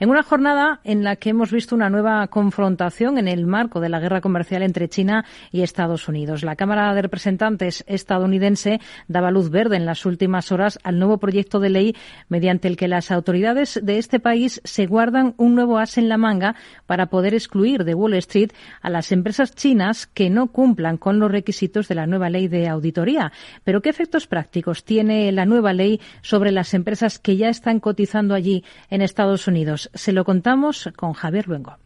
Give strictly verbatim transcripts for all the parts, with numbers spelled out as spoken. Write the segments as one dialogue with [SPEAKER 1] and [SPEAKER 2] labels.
[SPEAKER 1] En una jornada en la que hemos visto una nueva confrontación en el marco de la guerra comercial entre China y Estados Unidos. La Cámara de Representantes estadounidense daba luz verde en las últimas horas al nuevo proyecto de ley mediante el que las autoridades de este país se guardan un nuevo as en la manga para poder excluir de Wall Street a las empresas chinas que no cumplan con los requisitos de la nueva ley de auditoría. Pero ¿qué efectos prácticos tiene la nueva ley sobre las empresas que ya están cotizando allí en Estados Unidos? Se lo contamos con Javier Luengo.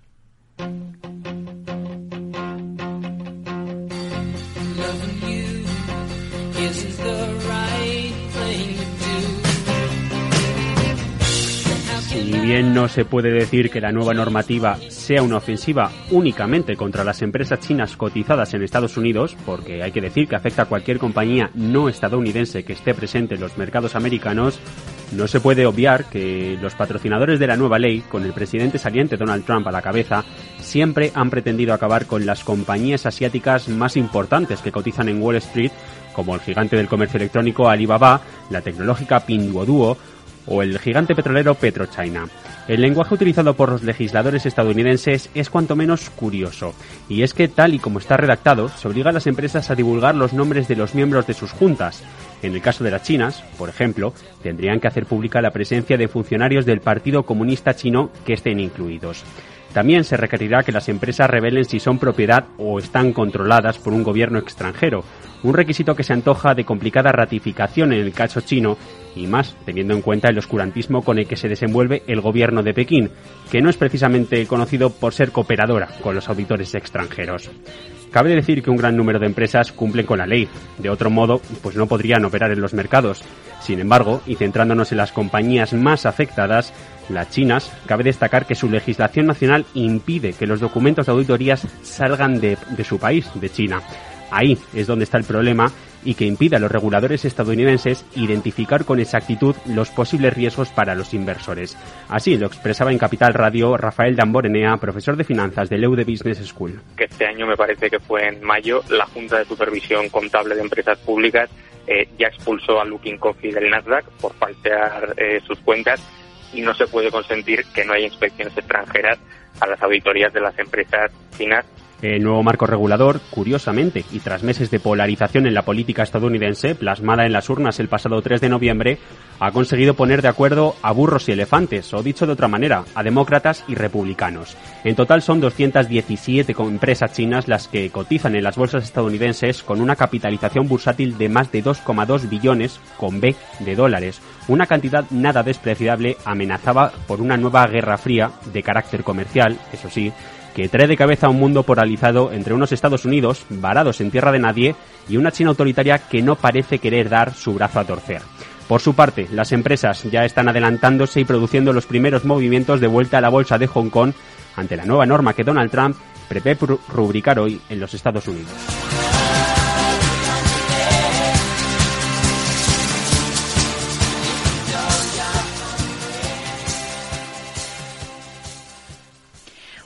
[SPEAKER 2] Si bien no se puede decir que la nueva normativa sea una ofensiva únicamente contra las empresas chinas cotizadas en Estados Unidos, porque hay que decir que afecta a cualquier compañía no estadounidense que esté presente en los mercados americanos, no se puede obviar que los patrocinadores de la nueva ley, con el presidente saliente Donald Trump a la cabeza, siempre han pretendido acabar con las compañías asiáticas más importantes que cotizan en Wall Street, como el gigante del comercio electrónico Alibaba, la tecnológica Pinduoduo o el gigante petrolero PetroChina. El lenguaje utilizado por los legisladores estadounidenses es cuanto menos curioso, y es que tal y como está redactado, se obliga a las empresas a divulgar los nombres de los miembros de sus juntas. En el caso de las chinas, por ejemplo, tendrían que hacer pública la presencia de funcionarios del Partido Comunista Chino que estén incluidos. También se requerirá que las empresas revelen si son propiedad o están controladas por un gobierno extranjero, un requisito que se antoja de complicada ratificación en el caso chino, y más teniendo en cuenta el oscurantismo con el que se desenvuelve el gobierno de Pekín, que no es precisamente conocido por ser cooperadora con los auditores extranjeros. Cabe decir que un gran número de empresas cumplen con la ley, de otro modo, pues no podrían operar en los mercados. Sin embargo, y centrándonos en las compañías más afectadas, las chinas, cabe destacar que su legislación nacional impide que los documentos de auditorías salgan de, de su país, de China. Ahí es donde está el problema y que impide a los reguladores estadounidenses identificar con exactitud los posibles riesgos para los inversores. Así lo expresaba en Capital Radio Rafael Damborenea, profesor de finanzas del E U D Business School.
[SPEAKER 3] Que este año, me parece que fue en mayo, la Junta de Supervisión Contable de Empresas Públicas eh, ya expulsó a Luckin Coffee del Nasdaq por falsear eh, sus cuentas, y no se puede consentir que no haya inspecciones extranjeras a las auditorías de las empresas chinas.
[SPEAKER 2] El nuevo marco regulador, curiosamente, y tras meses de polarización en la política estadounidense, plasmada en las urnas el pasado tres de noviembre, ha conseguido poner de acuerdo a burros y elefantes, o dicho de otra manera, a demócratas y republicanos. En total son doscientas diecisiete empresas chinas las que cotizan en las bolsas estadounidenses con una capitalización bursátil de más de dos coma dos billones, con B, de dólares. Una cantidad nada despreciable, amenazada por una nueva guerra fría de carácter comercial, eso sí, que trae de cabeza un mundo polarizado entre unos Estados Unidos varados en tierra de nadie y una China autoritaria que no parece querer dar su brazo a torcer. Por su parte, las empresas ya están adelantándose y produciendo los primeros movimientos de vuelta a la bolsa de Hong Kong ante la nueva norma que Donald Trump prevé rubricar hoy en los Estados Unidos.